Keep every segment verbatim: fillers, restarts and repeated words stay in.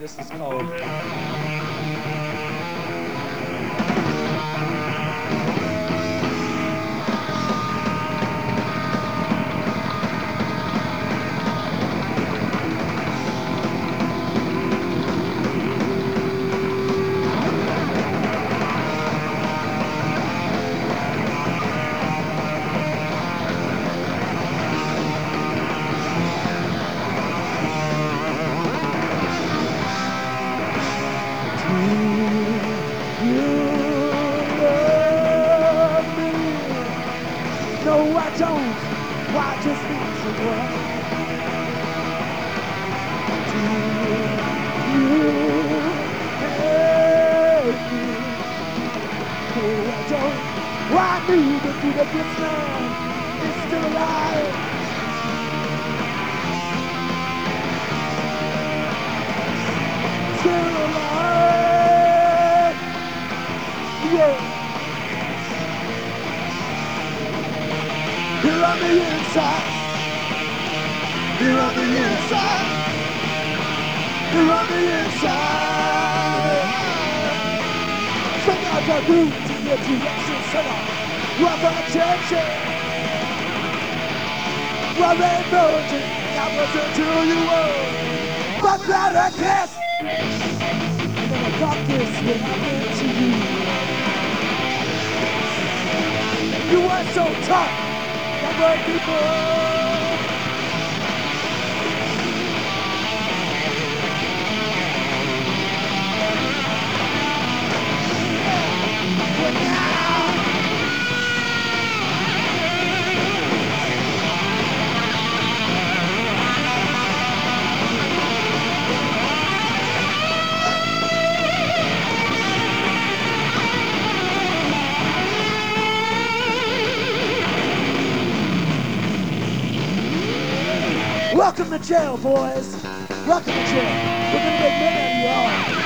This is called no, I don't. Why just means the word? Do you hate me? No, I don't. Why I knew that you that this man is still alive. Still alive. Yeah. Here on the inside, here on the inside, here on the inside. Sometimes I do to get you reaction set up. Rough on attention. Well, they know it, that was until you were. But that I guess, and then I got this when I went to you. You were so tough. White people. Welcome to jail, boys. Welcome to jail. We're gonna make men of you all.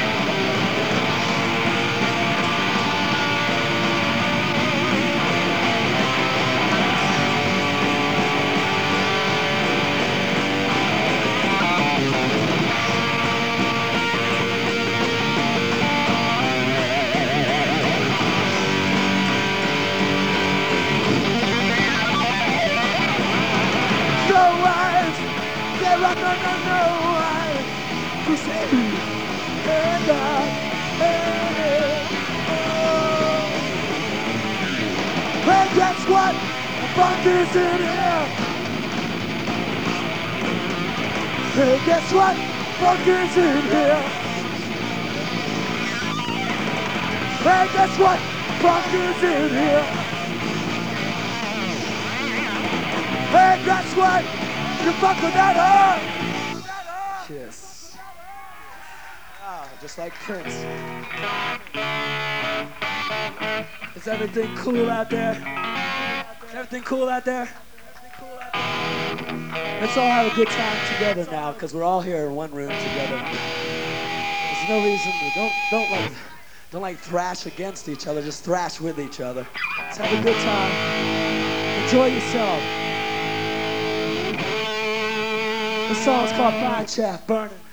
No, no, no, I to say and I and oh. And guess what? The funk is in here. And guess what? Funk is in here. And guess what? Funk is in here. And guess what? You fuck with that heart! Kiss. Ah, just like Prince. Is everything cool out there? Is everything cool out there? Let's all have a good time together now, because we're all here in one room together. There's no reason to don't don't like don't like thrash against each other, just thrash with each other. Let's have a good time. Enjoy yourself. The song's called Fire Shaft Burning.